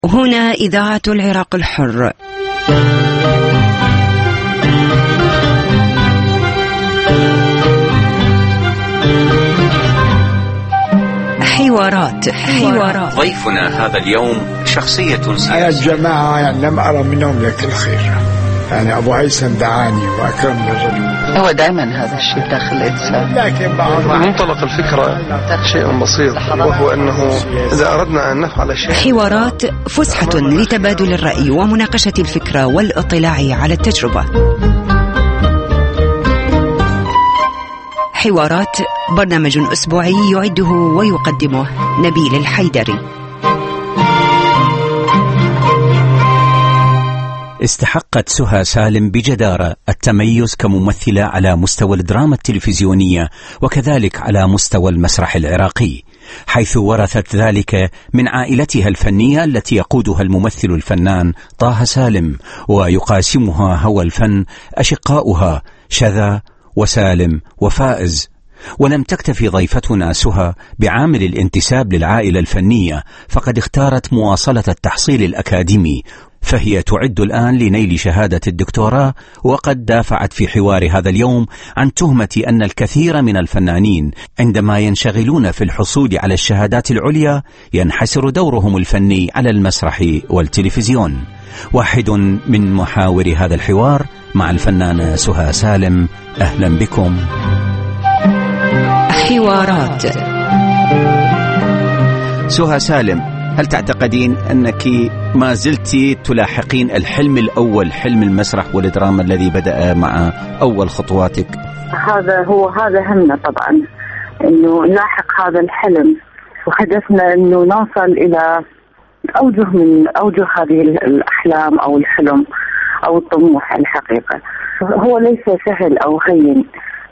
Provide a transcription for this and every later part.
هنا إذاعة العراق الحر. حوارات. ضيفنا هذا اليوم شخصية سياسية. الجماعة يعني لم أرى منهم لك الخير، يعني أبو هيثم دعاني وأكرم بالرجل. هو دائما هذا الشيء داخل الإنسان، لكن بعض منطلق الفكرة شيء بسيط، وهو أنه إذا أردنا أن نفعل شيء. حوارات فسحة لتبادل الرأي ومناقشة الفكرة والاطلاع على التجربة. حوارات برنامج أسبوعي يعده ويقدمه نبيل الحيدري. استحقت سهى سالم بجدارة التميز كممثلة على مستوى الدراما التلفزيونية وكذلك على مستوى المسرح العراقي، حيث ورثت ذلك من عائلتها الفنية التي يقودها الممثل الفنان طه سالم، ويقاسمها هوى الفن أشقاؤها شذا وسالم وفائز. ولم تكتفي ضيفتنا سهى بعامل الانتساب للعائلة الفنية، فقد اختارت مواصلة التحصيل الأكاديمي، فهي تعد الآن لنيل شهادة الدكتوراه. وقد دافعت في حوار هذا اليوم عن تهمة أن الكثير من الفنانين عندما ينشغلون في الحصول على الشهادات العليا ينحسر دورهم الفني على المسرح والتلفزيون. واحد من محاور هذا الحوار مع الفنانة سهى سالم. أهلا بكم. حوارات. سهى سالم، هل تعتقدين أنك ما زلت تلاحقين الحلم الأول، حلم المسرح والدراما الذي بدأ مع أول خطواتك؟ هذا همنا طبعا، إنه نلاحق هذا الحلم، وهدفنا إنه نوصل إلى أوجه من أوجه هذه الأحلام أو الحلم أو الطموح. الحقيقة هو ليس سهل أو هين،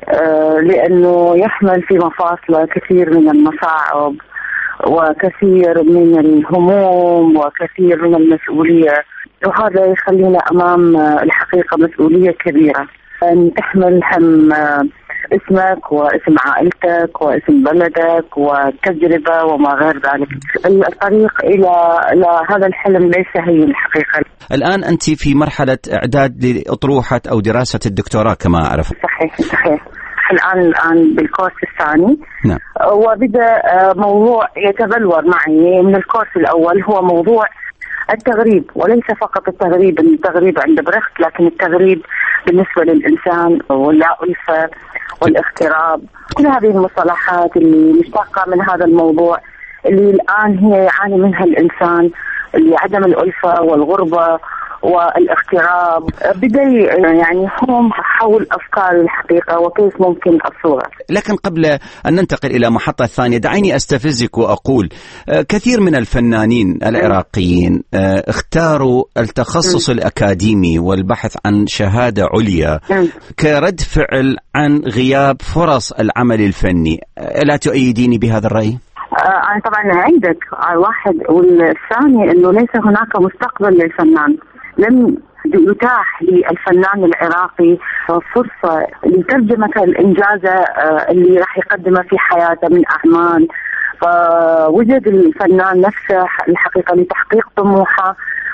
لأنه يحمل في مفاصله كثير من المصاعب وكثير من الهموم وكثير من المسؤولية، وهذا يخلينا أمام الحقيقة مسؤولية كبيرة، أن تحمل هم اسمك واسم عائلتك واسم بلدك وتجربة وما غير ذلك. الطريق إلى هذا الحلم ليس هي الحقيقة. الآن أنت في مرحلة إعداد لأطروحة أو دراسة الدكتوراه كما أعرف. صحيح. الآن بالكورس الثاني. نعم. وبدأ موضوع يتبلور معي من الكورس الأول، هو موضوع التغريب، وليس فقط التغريب عند برخت، لكن التغريب بالنسبة للإنسان والألفة والاغتراب، كل هذه المصطلحات اللي مشتقة من هذا الموضوع اللي الآن هي يعاني منها الإنسان، اللي عدم الألفة والغربة والاغتراب. بدأ يعني هم حول أفكار الحقيقة وكيف ممكن الصورة. لكن قبل أن ننتقل إلى محطة ثانية دعيني أستفزك وأقول كثير من الفنانين العراقيين اختاروا التخصص الأكاديمي والبحث عن شهادة عليا كرد فعل عن غياب فرص العمل الفني. ألا تؤيديني بهذا الرأي؟ أنا طبعا عندك واحد، والثاني أنه ليس هناك مستقبل للفنان. لم يتاح للفنان العراقي فرصة لترجمة الإنجاز اللي راح يقدمه في حياته من أعمال، فوجد الفنان نفسه الحقيقة لتحقيق طموحه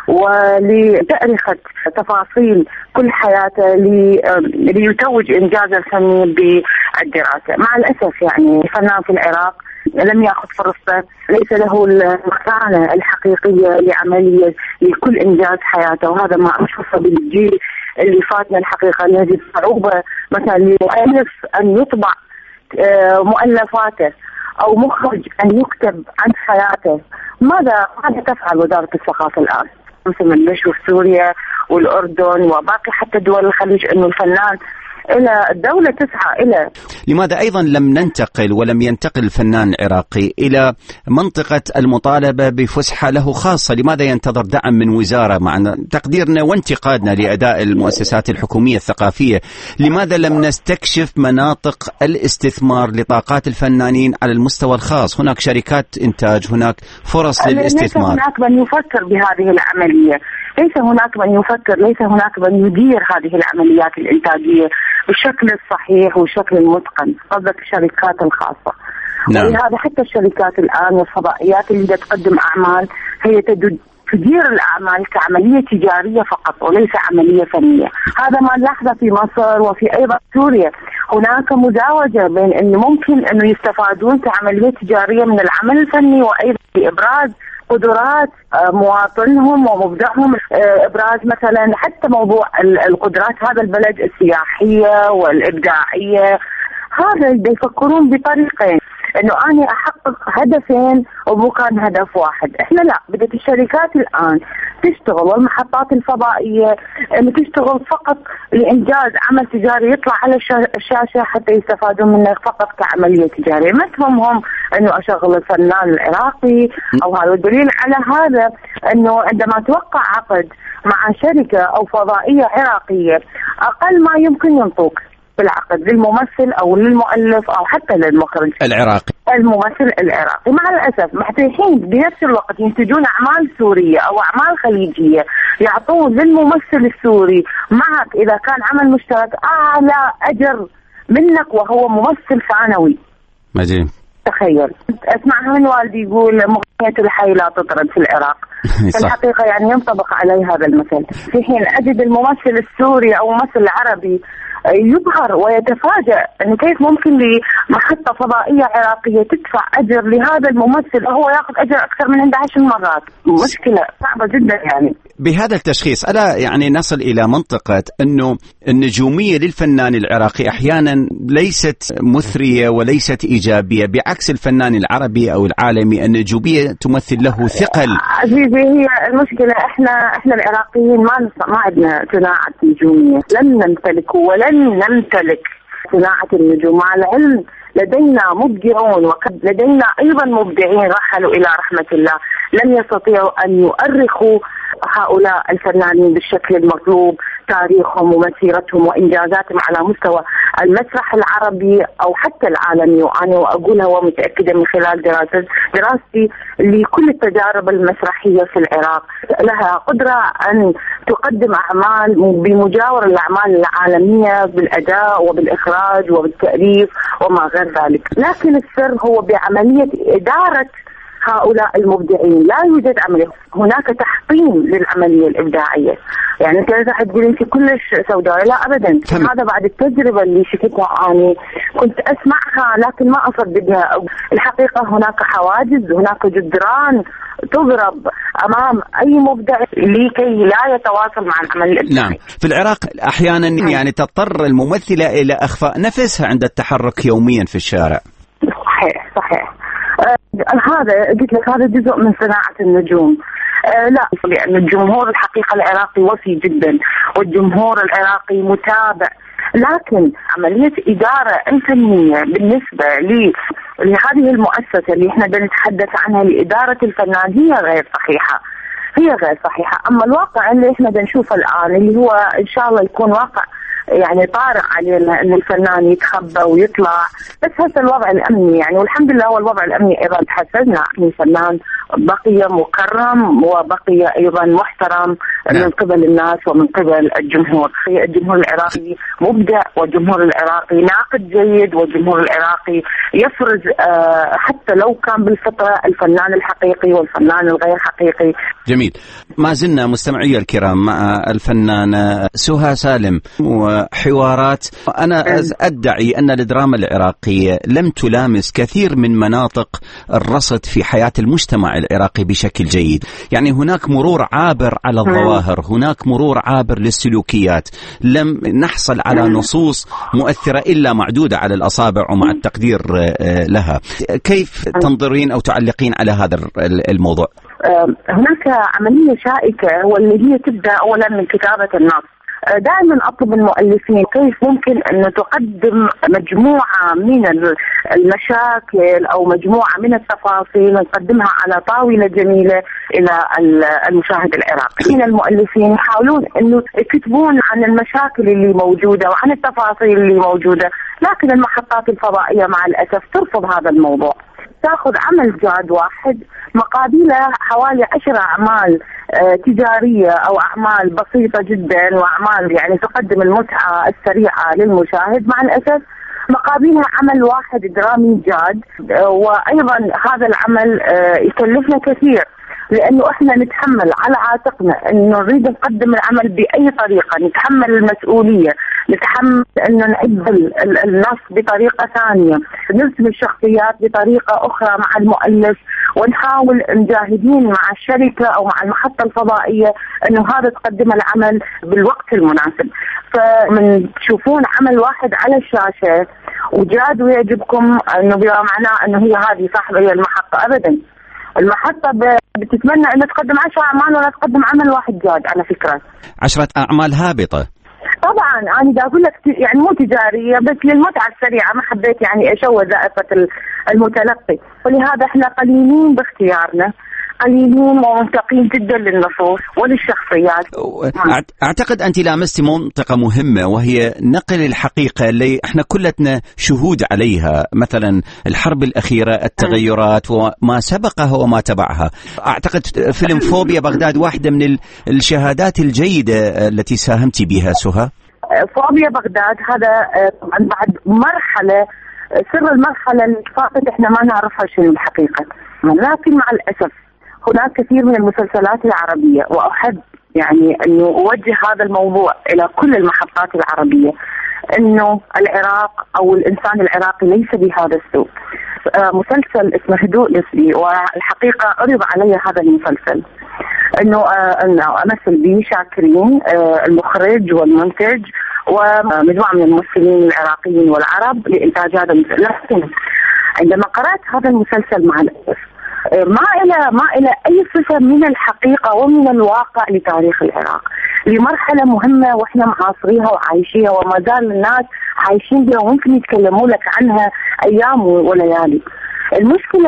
ولتأريخة تفاصيل كل حياته ليتوج إنجازه الفني بالدراسة. مع الأسف يعني الفنان في العراق لم يأخذ فرصته، ليس له المكانة الحقيقية لعملية لكل إنجاز حياته، وهذا ما أشوفه بالجيل اللي فاتنا الحقيقة. نجد صعوبة مثلا لمؤلف أن يطبع مؤلفاته أو مخرج أن يكتب عن حياته. ماذا تفعل وزارة الثقافة الآن؟ مثل نشوف سوريا والأردن وباقي حتى دول الخليج أنه الفنان إلى الدولة تسعى إلى. لماذا أيضا لم ننتقل ولم ينتقل الفنان العراقي إلى منطقة المطالبة بفسحة له خاصة؟ لماذا ينتظر دعم من وزارة مع تقديرنا وانتقادنا لأداء المؤسسات الحكومية الثقافية؟ لماذا لم نستكشف مناطق الاستثمار لطاقات الفنانين على المستوى الخاص؟ هناك شركات إنتاج، هناك فرص للاستثمار. ليس هناك من يفكر بهذه العملية، ليس هناك من يفكر، ليس هناك من يدير هذه العمليات الإنتاجية بالشكل الصحيح والشكل المتقن. قصدك الشركات الخاصة. نعم. ولهذا حتى الشركات الآن والفضائيات اللي تقدم أعمال هي تدير الأعمال كعملية تجارية فقط وليس عملية فنية. هذا ما نلاحظه في مصر وفي أيضا سوريا. هناك مزاوجة بين أنه ممكن أنه يستفادون كعملية تجارية من العمل الفني وأيضا لإبراز قدرات مواطنهم ومبدعهم، إبراز مثلا حتى موضوع القدرات هذا البلد السياحية والإبداعية. هذا يفكرون بطريقين، انه انا احقق هدفين ومو كان هدف واحد. احنا لا، بدأت الشركات الان تشتغل والمحطات الفضائية انه تشتغل فقط لانجاز عمل تجاري يطلع على الشاشة حتى يستفادون منه فقط كعملية تجارية. ما تهمهم انه اشغل الفنان العراقي او هذا. الدليل على هذا انه عندما توقع عقد مع شركة او فضائية عراقية اقل ما يمكن ينطوك بالعقد للممثل أو للمؤلف أو حتى للمخرج العراقي، الممثل العراقي. مع الأسف محتاجين بنفس الوقت ينتجون أعمال سورية أو أعمال خليجية يعطون للممثل السوري معك إذا كان عمل مشترك أعلى أجر منك وهو ممثل ثانوي. مجيب. تخيل، أسمعها من والدي يقول مغنية الحي لا تطرد في العراق. في الحقيقة يعني ينطبق عليه هذا المثل، في حين أجد الممثل السوري أو ممثل العربي يبهر ويتفاجأ أنه كيف ممكن لمحطة فضائية عراقية تدفع أجر لهذا الممثل وهو يأخذ أجر أكثر من 11 مرات. مشكلة صعبة جدا يعني. بهذا التشخيص ألا يعني نصل إلى منطقة أنه النجومية للفنان العراقي أحيانا ليست مثرية وليست إيجابية، بعكس الفنان العربي أو العالمي النجومية تمثل له ثقل. عزيزي، هي المشكلة إحنا العراقيين ما عندنا صناعة نجومية، لن نمتلك ولن نمتلك صناعة النجوم. مع العلم لدينا مبدعون وقد لدينا أيضا مبدعين رحلوا إلى رحمة الله لم يستطيعوا أن يؤرخوا هؤلاء الفنانين بالشكل المطلوب، تاريخهم ومسيرتهم وإنجازاتهم على مستوى المسرح العربي أو حتى العالمي. وأنا أقولها ومتأكدة من خلال دراستي لكل التجارب المسرحية في العراق، لها قدرة أن تقدم أعمال بمجاورة الأعمال العالمية بالأداء وبالإخراج وبالتأليف وما غير ذلك. لكن السر هو بعملية إدارة هؤلاء المبدعين. لا يوجد عملية، هناك تحطيم للعملية الإبداعية. يعني أنت راح تقول أنت كلش سوداء، لا أبدا. هذا بعد التجربة اللي شفتها أنا كنت أسمعها لكن ما أصدقها. الحقيقة هناك حواجز، هناك جدران تضرب أمام أي مبدع لكي لا يتواصل مع العمل الإبداعي. نعم، في العراق أحيانا يعني تضطر الممثلة إلى أخفاء نفسها عند التحرك يوميا في الشارع. صحيح. هذا قلت لك هذا جزء من صناعة النجوم. لا، لأن الجمهور الحقيقة العراقي وفي جدا والجمهور العراقي متابع، لكن عملية إدارة الفنية بالنسبة لهذه المؤسسة اللي احنا بنتحدث عنها لإدارة الفنان هي غير صحيحة. أما الواقع اللي احنا بنشوفه الآن اللي هو إن شاء الله يكون واقع يعني طارئ علينا أن الفنان يتخبى ويطلع، بس هذا الوضع الأمني يعني، والحمد لله هو الوضع الأمني أيضا تحسننا. الفنان بقي مكرم وبقي أيضا محترم من قبل الناس ومن قبل الجمهور. الجمهور العراقي مبدع، والجمهور العراقي ناقد جيد، والجمهور العراقي يفرز حتى لو كان بالفطرة الفنان الحقيقي والفنان الغير حقيقي. جميل. ما زلنا مستمعي الكرام مع الفنانة سهى سالم وحوارات. أنا أدعي أن الدراما العراقية لم تلامس كثير من مناطق الرصد في حياة المجتمع العراقي بشكل جيد. يعني هناك مرور عابر على الظواهر، هناك مرور عابر للسلوكيات، لم نحصل على نصوص مؤثرة إلا معدودة على الأصابع ومع التقدير لها. كيف تنظرين أو تعلقين على هذا الموضوع؟ هناك عملية شائكة واللي هي تبدأ أولا من كتابة النص. دائما أطلب المؤلفين كيف ممكن أن تقدم مجموعة من المشاكل أو مجموعة من التفاصيل نقدمها على طاولة جميلة إلى المشاهد العراقي. المؤلفين يحاولون أنه يكتبون عن المشاكل اللي موجودة وعن التفاصيل اللي موجودة، لكن المحطات الفضائية مع الأسف ترفض هذا الموضوع. تأخذ عمل جاد واحد مقابله حوالي 10 أعمال تجارية أو أعمال بسيطة جدا وأعمال يعني تقدم المتعة السريعة للمشاهد، مع الأسف مقابلها عمل واحد درامي جاد، وأيضا هذا العمل يكلفنا كثير. لأنه إحنا نتحمل على عاتقنا إنه نريد نقدم العمل بأي طريقة، نتحمل المسؤولية، نتحمل إنه نعدل النص بطريقة ثانية، نرسم الشخصيات بطريقة أخرى مع المؤلف، ونحاول مجاهدين مع الشركة أو مع المحطة الفضائية إنه هذا تقدم العمل بالوقت المناسب. فمن تشوفون عمل واحد على الشاشة وجاد ويعجبكم إنه معناه إنه هي هذه صاحبة هي المحطة، أبدا. المحطة بتتمنى أن تقدم 10 أعمال ولا تقدم عمل واحد جاد على فكرة. 10 أعمال هابطة. طبعا أنا دا أقول لك يعني مو تجارية بس للمتعة السريعة، ما حبيت يعني أشوه ذائقة المتلقي، ولهذا احنا قليلين باختيارنا، قليلين ومنتقين جدا للنصوص وللشخصيات. أعتقد أنت لامست منطقة مهمة وهي نقل الحقيقة اللي احنا كلتنا شهود عليها، مثلا الحرب الأخيرة، التغيرات وما سبقها وما تبعها. أعتقد فيلم فوبيا بغداد واحدة من الشهادات الجيدة التي ساهمتي بها سهى. فوبيا بغداد هذا طبعا بعد مرحلة، سر المرحلة اللي فاتت احنا ما نعرفها شنو الحقيقة، لكن مع الأسف هناك كثير من المسلسلات العربية، وأحب يعني أنه أوجه هذا الموضوع إلى كل المحطات العربية، أنه العراق أو الإنسان العراقي ليس بهذا السوء. مسلسل اسمه هدوء نسبي، والحقيقة عرض علي هذا المسلسل أنه أمثل به شاكرين المخرج والمنتج ومجموعة من الممثلين العراقيين والعرب لإنتاج هذا المسلسل. لكن عندما قرأت هذا المسلسل مع الأسف ما إلى أي صفة من الحقيقة ومن الواقع لتاريخ العراق، لمرحلة مهمة وإحنا معاصريها وعايشيها وما زال الناس عايشين بها وممكن يتكلموا لك عنها أيام وليالي. المشكلة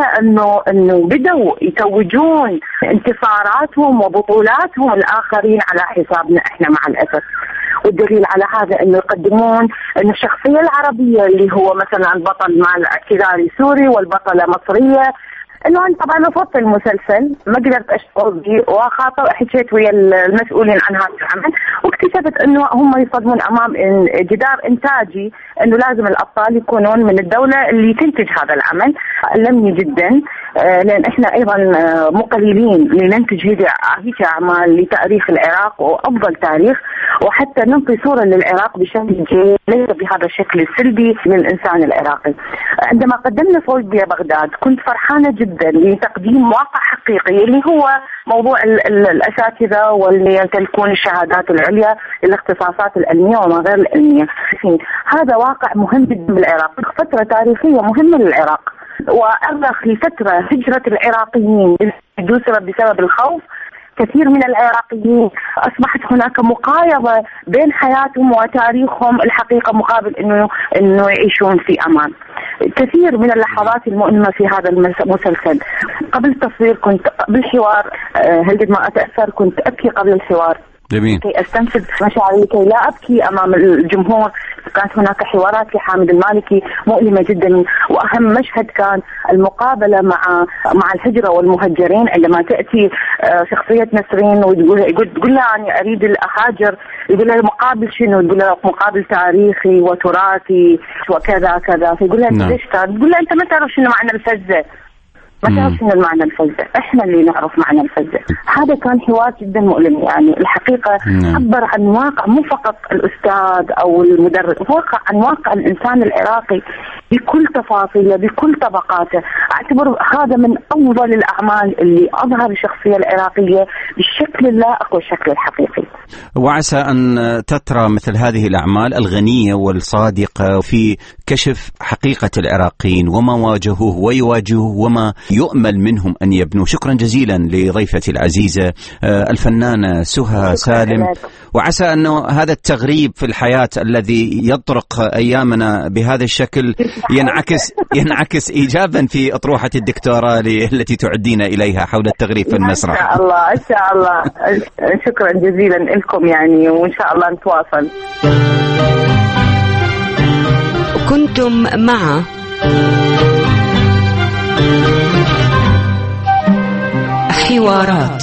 إنه بدأوا يتوجون انتصاراتهم وبطولاتهم الآخرين على حسابنا إحنا مع الأسف. والدليل على هذا إنه يقدمون إنه الشخصية العربية اللي هو مثلا البطل مع الاعتذاري سوري والبطلة مصرية، انه انا طبعا رفضت المسلسل، ما قدرت اشتغل به، وخاطر حكيت ويا المسؤولين عن هذا العمل، واكتشفت انه هم يصدمون امام جدار انتاجي انه لازم الابطال يكونون من الدوله اللي تنتج هذا العمل. ألمني جدا لان احنا ايضا مو قليلين لننتج هيك اعمال لتاريخ العراق وافضل تاريخ، وحتى ننطي صوره للعراق بشكل جيد ليس بهذا الشكل السلبي للانسان العراقي. عندما قدمنا فوبيا بغداد كنت فرحانه جدا لتقديم واقع حقيقي اللي هو موضوع الاساتذه واللي يمتلكون الشهادات العليا للاختصاصات العلميه وما غير العلميه. هذا واقع مهم جدا بالعراق، فتره تاريخيه مهمه للعراق، وأرخ لفترة هجرة العراقيين دُسرت بسبب الخوف. كثير من العراقيين أصبحت هناك مقايضة بين حياتهم وتاريخهم الحقيقة مقابل إنه يعيشون في أمان. كثير من اللحظات المؤلمة في هذا المسلسل قبل التصوير كنت بالحوار هل ما أتأثر كنت أبكي قبل الحوار. جميل. كي أستنفذ مشاعري كي لا أبكي أمام الجمهور. كانت هناك حوارات لحامد المالكي مؤلمة جدا، وأهم مشهد كان المقابلة مع الهجرة والمهجرين، عندما تأتي شخصية نسرين وتقول لها أنا أريد الأهاجر، يقول لها مقابل شنو؟ يقول لها مقابل تاريخي وتراثي وكذا كذا. فيقول لها ليش تقول لها أنت ما تعرف شنو معنى الفزة، ما تعرف شنو المعنى الفزة، احنا اللي نعرف معنى الفزة. هذا كان حوار جدا مؤلم، يعني الحقيقة عبر عن واقع مو فقط الأستاذ أو المدرس، واقع عن واقع الإنسان العراقي بكل تفاصيله بكل طبقاته. أعتبر هذا من أفضل الأعمال اللي أظهر الشخصية العراقية بالشكل اللائق والشكل الحقيقي. وعسى أن تترى مثل هذه الأعمال الغنية والصادقة في كشف حقيقة العراقيين وما واجهوه ويواجهوه وما يؤمل منهم أن يبنوا. شكرا جزيلا لضيفتي العزيزة الفنانة سهى سالم، وعسى أنه هذا التغريب في الحياة الذي يطرق أيامنا بهذا الشكل ينعكس إيجابا في أطروحة الدكتوراه التي تعدين إليها حول التغريب في المسرح. إن شاء الله إن شاء الله. شكرا جزيلا لكم يعني، وإن شاء الله نتواصل. كنتم مع حوارات،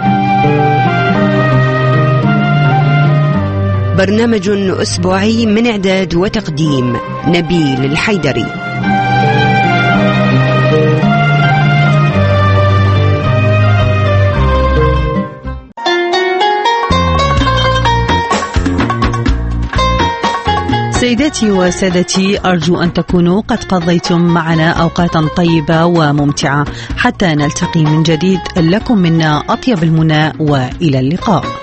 برنامج أسبوعي من إعداد وتقديم نبيل الحيدري. سيداتي وسادتي، أرجو أن تكونوا قد قضيتم معنا أوقاتا طيبة وممتعة. حتى نلتقي من جديد، لكم منا أطيب المنى وإلى اللقاء.